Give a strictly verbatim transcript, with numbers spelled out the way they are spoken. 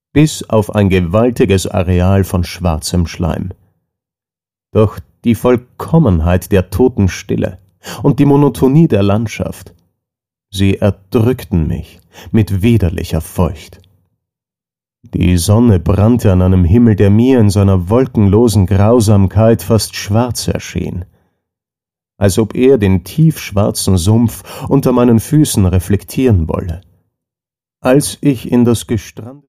bis auf ein gewaltiges Areal von schwarzem Schleim. Doch die Vollkommenheit der Totenstille und die Monotonie der Landschaft, sie erdrückten mich mit widerlicher Furcht. Die Sonne brannte an einem Himmel, der mir in seiner wolkenlosen Grausamkeit fast schwarz erschien, als ob er den tiefschwarzen Sumpf unter meinen Füßen reflektieren wolle. Als ich in das gestrandete